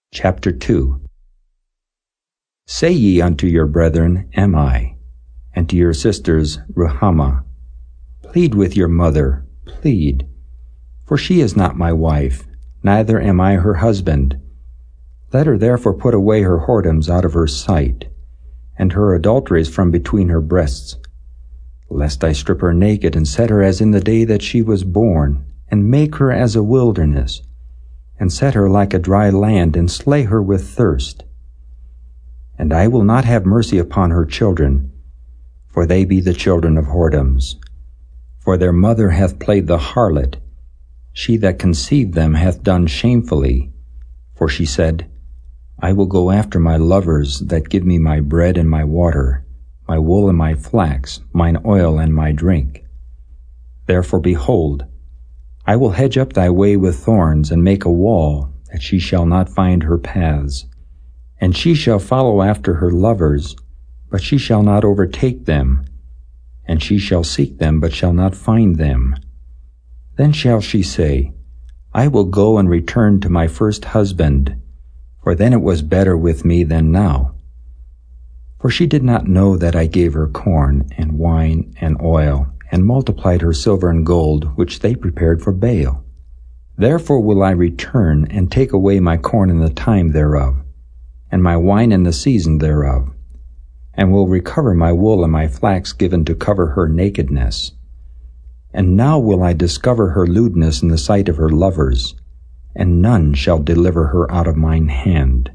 Chapter 2. Say ye unto your brethren, Am I? And to your sisters, Ruhamah. Plead with your mother, plead. For she is not my wife, neither am I her husband. Let her therefore put away her whoredoms out of her sight, and her adulteries from between her breasts, lest I strip her naked, and set her as in the day that she was born, and make her as a wilderness, and set her like a dry land, and slay her with thirst. And I will not have mercy upon her children, for they be the children of whoredoms. For their mother hath played the harlot, she that conceived them hath done shamefully. For she said, I will go after my lovers that give me my bread and my water, my wool and my flax, mine oil and my drink. Therefore, behold, I will hedge up thy way with thorns, and make a wall, that she shall not find her paths. And she shall follow after her lovers, but she shall not overtake them. And she shall seek them, but shall not find them. Then shall she say, I will go and return to my first husband, for then it was better with me than now. For she did not know that I gave her corn, and wine, and oil, and multiplied her silver and gold, which they prepared for Baal. Therefore will I return, and take away my corn in the time thereof, and my wine in the season thereof, and will recover my wool and my flax given to cover her nakedness. And now will I discover her lewdness in the sight of her lovers, and none shall deliver her out of mine hand.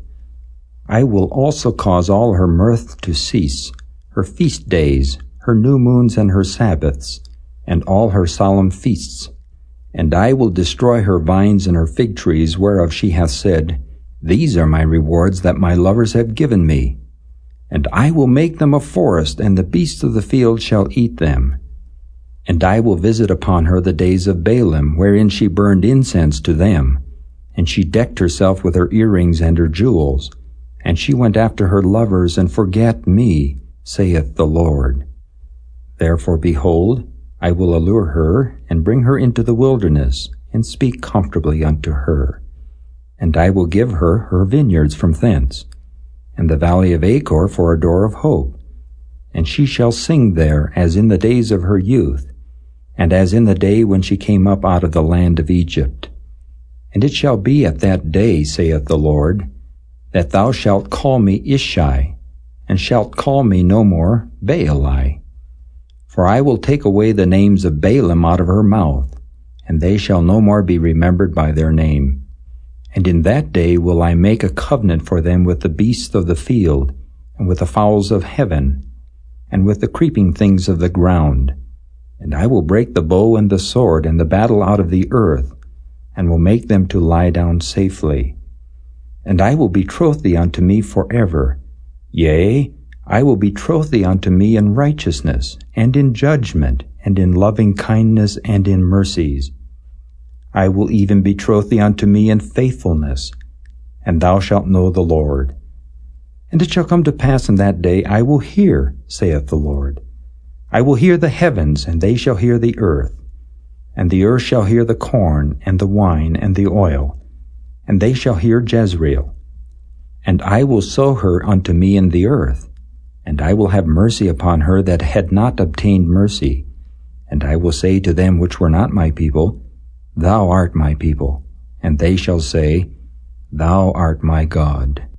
I will also cause all her mirth to cease, her feast days, her new moons and her Sabbaths, and all her solemn feasts. And I will destroy her vines and her fig trees, whereof she hath said, These are my rewards that my lovers have given me. And I will make them a forest, and the beasts of the field shall eat them. And I will visit upon her the days of Baalim, wherein she burned incense to them. And she decked herself with her earrings and her jewels. And she went after her lovers, and forgat me, saith the Lord. Therefore, behold, I will allure her, and bring her into the wilderness, and speak comfortably unto her. And I will give her her vineyards from thence, and the valley of Achor for a door of hope. And she shall sing there as in the days of her youth, and as in the day when she came up out of the land of Egypt. And it shall be at that day, saith the Lord, that thou shalt call me Ishai, and shalt call me no more Baali. For I will take away the names of Baalim out of her mouth, and they shall no more be remembered by their name. And in that day will I make a covenant for them with the beasts of the field, and with the fowls of heaven, and with the creeping things of the ground. And I will break the bow and the sword and the battle out of the earth, and will make them to lie down safely. And I will betroth thee unto me forever. Yea, I will betroth thee unto me in righteousness, and in judgment, and in loving kindness, and in mercies. I will even betroth thee unto me in faithfulness, and thou shalt know the Lord. And it shall come to pass in that day, I will hear, saith the Lord. I will hear the heavens, and they shall hear the earth. And the earth shall hear the corn, and the wine, and the oil, and they shall hear Jezreel. And I will sow her unto me in the earth, and I will have mercy upon her that had not obtained mercy. And I will say to them which were not my people, Thou art my people. And they shall say, Thou art my God.